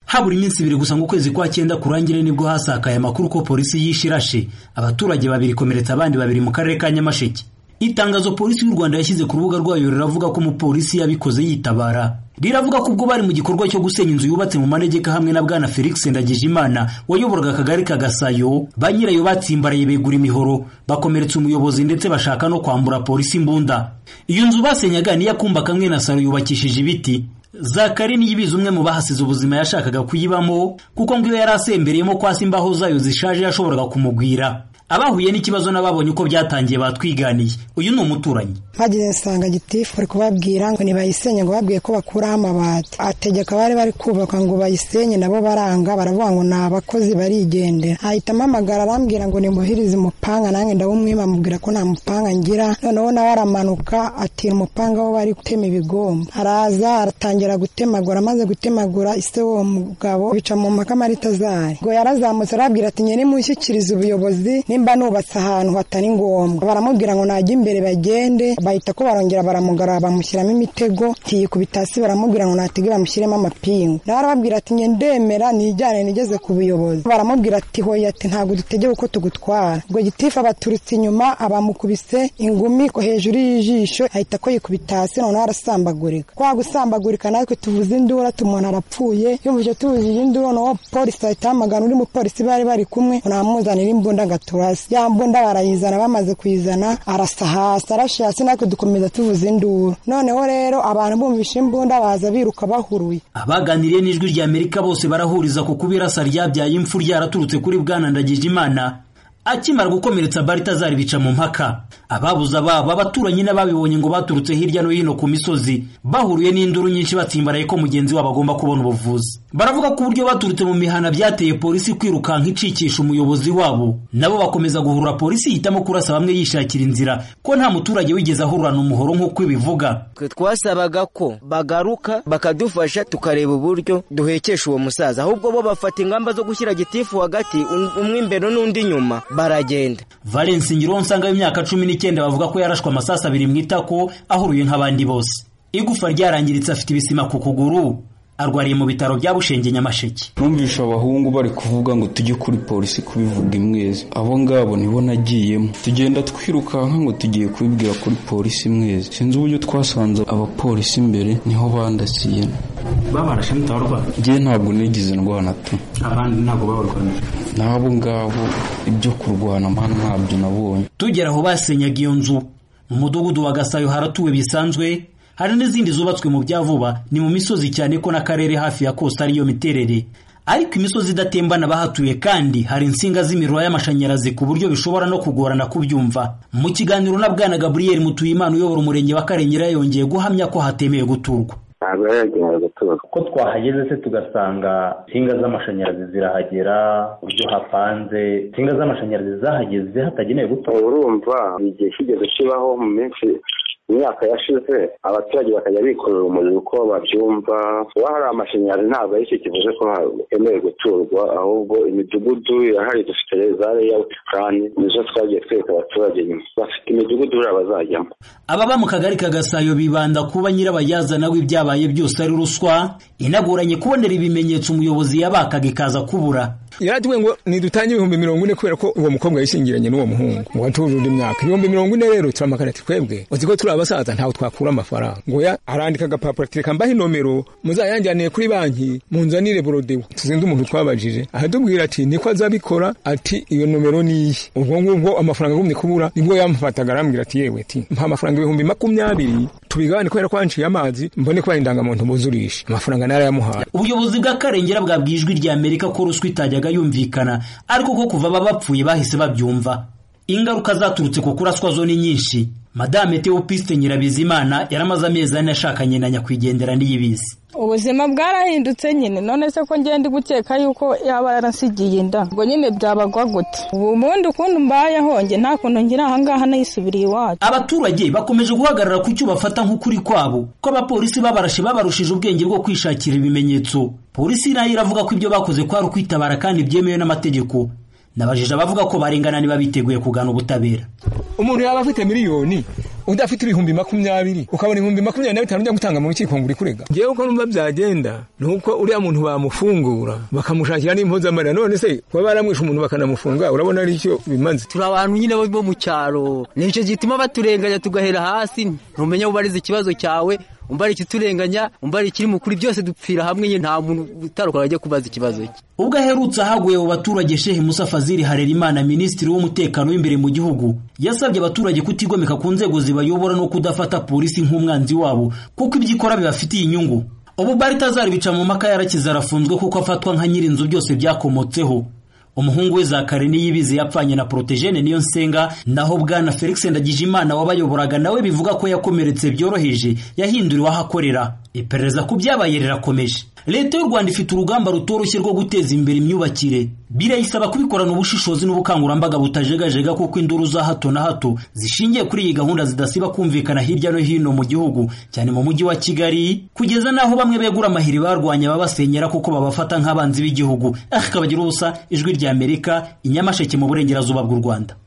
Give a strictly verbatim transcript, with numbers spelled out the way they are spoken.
Habura iminsi ibiri gusa ngo ukwezi kwa cyenda kurangire nibwo hasakaye amakuru ko polisi yishirashe abaturage babiri komeretsa abandi babiri mu karere ka Nyamasheke. Itangazo polisi y'u Rwanda yashyize ku rubuga rwayo riravuga ko umupolisi yabikoze yitabara. Riravuga ko ubwo bari mu gikorwa cyo gusenya inzu yubatse mu manegeka hamwe na bwana Felix Ndagijimana wayoboraga akagari ka Gasayo, banyirayo batsimbaraye begura imihoro bakomeretsa umuyobozi ndetse bashaka no kwambura polisi imbunda. Iyo nzu basenyaga ni yakumba kamwe na saro yubakishije ibiti. Zakari niyibiza umwe mu bahasize ubuzima yashakaga kuyibamo kuko ngo yarasembereyemo kwasi imbaho zayo zishaje yashoboraga kumugwira. Abahuye n'ikibazo n'ababonye uko byatangiye batwiganiye. Uyu ni umuturanyi. Hagiye nsanga gitifu ari kubabwira ngo nibayisenye, ngo babwiye ko bakuraho amabati. Ategeka bari bari kubaka ngo bayisenye, nabo baranga baravuga ngo nabakozi barigendera. Ahita amamagara arambwira ngo nimuhirize umupanga, nange ndawumwima amubwira ko nta mupanga ngira. Noneho nawe aramanuka atira umupanga wo bari gutema ibigomba. Araza aratangira gutemagura, amaze gutemagura ise wo mugabo bica mu makamarita zari. Ngo yarazamutse arabwira ati nyene mushyikiriza ubuyobozi nimba nubatse ahantu hatari ngombwa. Baramubwira ngo najye imbere bagende, bahita ko barongera baramugara bamushyiramo imitego, kiyikubita hasi baramubwira ngo natege bamushyiremo amapingu. Nawe arababwira ati nge ndemera nijyane nigeze ku buyobozi. Baramubwira ati hoya ati ntago dutegeye uko tugutwara. Ngo gitifu abaturutse inyuma abamukubise ingumi ko hejuru y'ijisho, ahita ko yikubita hasi none arasambagurika. Kwa gusambagurika natwe tuvuze indura tumuntu arapfuye. Yumvije tubujije indura no polisi ahita amagana uri mu polisi bari bari kumwe unamuzanira imbunda gatura. Ya mbunda barayizana, bamaze kuyizana arasahasa arashasi natwe dukomeza tuvuze induru. Noneho rero abantu bumvisha imbunda baza biruka bahuruye. Abaganiriye n'ijwi rya Amerika bose barahuriza ku kubirasa ryabyaye impfu ryaraturutse kuri bwana Ndagijimana akimara gukomeretsa Baritazari bica mu mpaka. Ababuza baba abaturanyi n'ababibonye ngo baturutse hirya no hino ku misozi bahuruye n'induru nyinshi batsimbaraye ko mugenzi wabo agomba kubona ubuvuzi. Baravuga ko uburyo baturutse mu mihana byateye polisi kwiruka nk'icikisha umuyobozi wabo. Nabo bakomeza guhurura polisi hitamo kurasa bamwe yishakira inzira ko nta muturage wigeze ahurana umuhoro nk'uko bivuga. Twasabaga ko bagaruka bakadufasha tukareba uburyo duhekesha uwo musaza, ahubwo bo bafata ingamba zo gushyira gitifu hagati umwe imbere n'undi nyuma baragenda. Valence Ngironsa y'imyaka cumi n'icyenda bavuga ko yarashwe amasasa abiri mwitako ahuruye nk'abandi bose. Igufa ryarangiritse afite ibisima ku kuguru, arwariye mu bitaro bya Bushenge Nyamasheke. Numvisha abahungu bari kuvuga ngo tujye kuri polisi kubivuga imwezi. Abo ngabo nibo nagiyemo. Tugenda twirukanka ngo tugiye kubibwira kuri polisi imwezi. Sinzi uburyo twasanze abapolisi imbere niho bandasiye. Babarashe mutarwa. Ngiye ntabwo nigize ndwana tu. Abandi ntabwo babarwana. Nabo ngabo ibyo kurwana mana ntabyo nabonye. Tugera aho basenyaga iyo nzu mu mudugudu wa Gasayo haratuwe bisanzwe. Hari n'izindi zubatswe mu byavuba ni mu misozi cyane ko n'akarere hafi ya Costa ariyo miterere. Ariko imisozi idatembana bahatuye kandi hari insinga z'imiriro y'amashanyarazi ku buryo bishobora no kugorana kubyumva. Mu kiganiro na bwana Gabriel Mutuyimana uyobora umurenge wa Karengera yongeye guhamya ko hatemeye guturwa. Ntabwo yagenewe guturwa. Ko twahageze se tugasanga insinga z'amashanyarazi zirahagera uburyo hapanze, insinga z'amashanyarazi zahageze hatagenewe guturwa. Urumva igihe kigeze kibaho mu minsi imyaka yashize abaturage bakajya bikorera umuriro uko babyumva. Kuba hari amashanyarazi ntabwo ari cyo kivuze ko hemewe guturwa, ahubwo imidugudu irahari, dufite za layout plan nizo twagiye twereka abaturage nyuma. Bafite imidugudu bazajyamo. Ababa mu kagari ka Gasayo bibanda kuba nyirabayazana w'ibyabaye byose ari ruswa inagoranye kubonera ibimenyetso umuyobozi yabakaga ikaza kubura. Yaratuwe ngo nidutanye ibihumbi mirongo ine kubera ko uwo mukobwa yishingiranye n'uwo muhungu ngo atujuje imyaka ibihumbi mirongo ine. Rero turamakana ati twebwe uziko turi abasaza ntaho twakura amafaranga. Ngo ya arandika agapapuro ati kambaho inomero muzayanjaniye kuri banki munzanire brodewo. Tuzinde umuntu twabajije ahadubwira ati niko azabikora, ati iyo nomero niyi. Ubwo ngubwo amafaranga gumye kubura nibwo yamufataga arambwira ati yewe ati mpa amafaranga ibihumbi makumyabiri tubigane kwera kwanciye amazi mbone kwa indangamuntu buzurisha. Amafaranga nara yamuhaye. Ubuyobozi bwa Karengera bwabwijwe rya Amerika ko ruswa itajyaga yumvikana ariko ko kuva babapfuye bahise babyumva. Ingaruka zaturutse ko kuraswa zo ni nyinshi. Madame Theopiste Nyirabizimana yaramaze amezi ane ashakanye na nyakwigendera Niyibizi. Ubuzima bwarahindutse nyine, none se ko ngende gukeka yuko yaba yaransigiye inda ngo nyine byabagwa gute. Ubundi ukuntu mbaye honge nta kuntu ngira ahangaha nayisubiriye iwacu. Abaturage bakomeje guhagarara ku cyo bafata nk'ukuri kwabo ko abapolisi babarashe babarushije ubwenge bwo kwishakira ibimenyetso. Polisi nayo iravuga ko ibyo bakoze kwari kwitabara kandi byemewe n'amategeko. Nabajije abavuga ko barengana niba biteguye kugana ubutabera. Umuntu yaba afite miliyoni udafite ibihumbi makumyabiri ukabona ibihumbi makumyabiri na bitanu ujya gutanga mu rukiko ngo uri kurega. Ngewe uko numva byagenda nuko uriya muntu bamufungura bakamushakira n'impozamarira, none se kuba baramwisha umuntu bakanamufunga urabona ari cyo bimanze. Turi abantu nyine bo mu cyaro, nicyo gituma baturenganya tugahera hasi, ntumenya ubariza ikibazo cyawe, umbari kiturenganya, umbari kiri mukuri, byose dupfira hamwe nyine, nta muntu utaruka ajya kubaza ikibazo cye. Ubwo aherutse ahaguye mu baturage, Sheikh Musa Fazil Harerimana, minisitiri w'umutekano w'imbere mu gihugu, yasabye abaturage kutigomeka ku nzego zibayobora no kudafata polisi nk'umwanzi wabo kuko ibyikora bibafitiye inyungu. Ubu Baritazari bica mu maka yarakiza arafunzwe kuko afatwa nka nyirinzu byose byakomotseho. Umuhungu we Zakari Niyibizi yapfanye na Protégene niyo nsenga, naho bwana Felix Ndagijimana wabayoboraga nawe bivuga ko yakomeretse byoroheje yahinduriwe ahakorera. Iperereza ku byabaye rirakomeje. Leta y'u Rwanda ifite urugamba rutoroshye rwo guteza imbere imyubakire, birayisaba kubikorana ubushishozi n'ubukangurambaga butajegajega kuko induru za hato na hato zishingiye kuri iyi gahunda zidasiba kumvikana hirya no hino mu gihugu, cyane mu mujyi wa Kigali, kugeza naho bamwe begura amahiri barwanya babasenyera kuko babafata nk'abanzi b'igihugu. Akabagira ubusa, Ijwi ry'Amerika, Inyamasheke mu burengerazuba bw'u Rwanda.